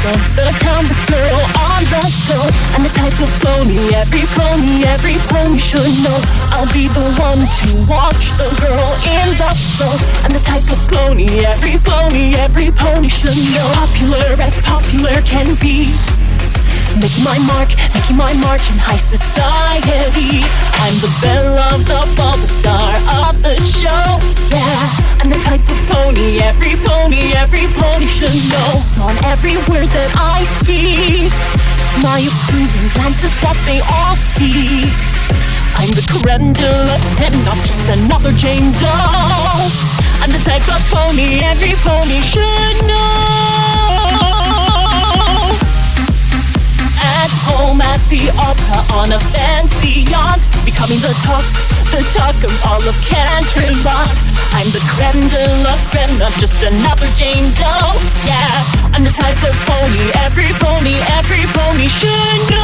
so the town, the girl on the go. I'm the type of pony every pony should know. I'll be the one to watch the girl in the flow. I'm the type of pony every pony should know. Popular as popular can be. Making my mark in high society. I'm the belle of the ball, the star of the show. Yeah, I'm the type of pony every pony should know. On every word that I speak, my approving glance is what they all see. I'm the creme de la creme, not just another Jane Doe. I'm the type of pony every pony should know. At home, at the opera, on a fancy yacht, becoming the talk of all of Canterlot. I'm the creme de la creme, not just another Jane Doe. Yeah, I'm the type of pony every pony should know.